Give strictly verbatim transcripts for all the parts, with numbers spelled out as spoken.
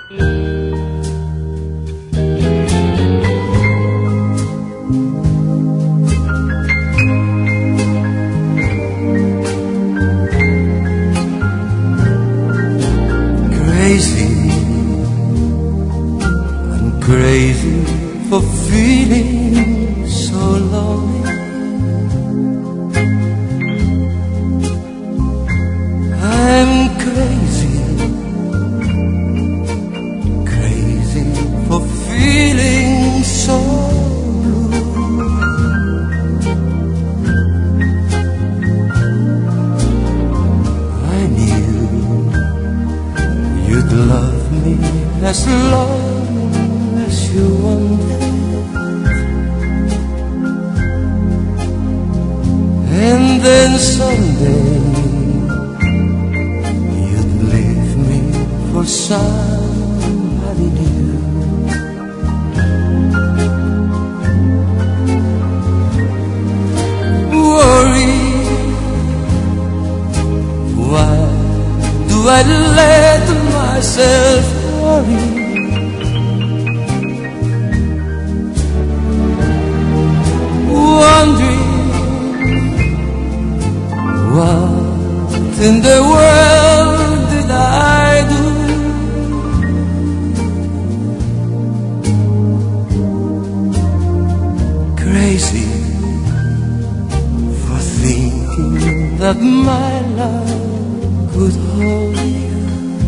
Crazy, I'm crazy for feeling so lonely. I'm crazy, crazy for feeling so blue. I knew you'd love me as long as you wanted, and then someday you'd leave me for somebody new. Worry, why do I let myself worry? Wondering what in the world did I do? Crazy for thinking that my love could hold you.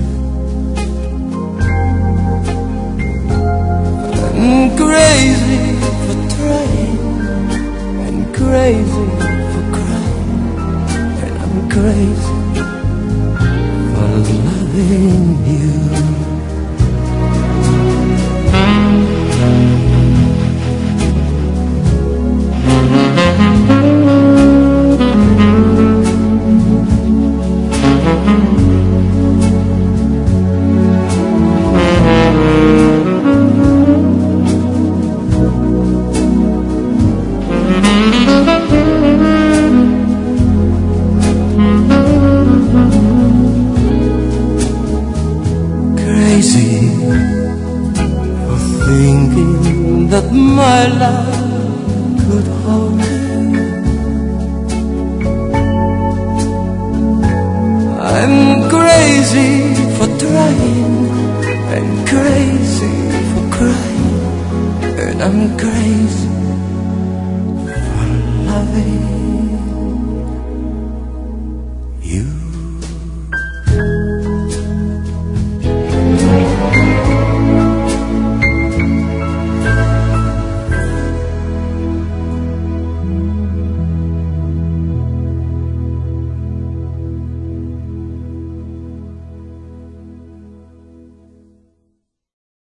I'm crazy for trying, and crazy for crying, and I'm crazy for loving you. Crazy for thinking that my love could hold you. I'm crazy for trying, and crazy for crying, and I'm crazy for loving.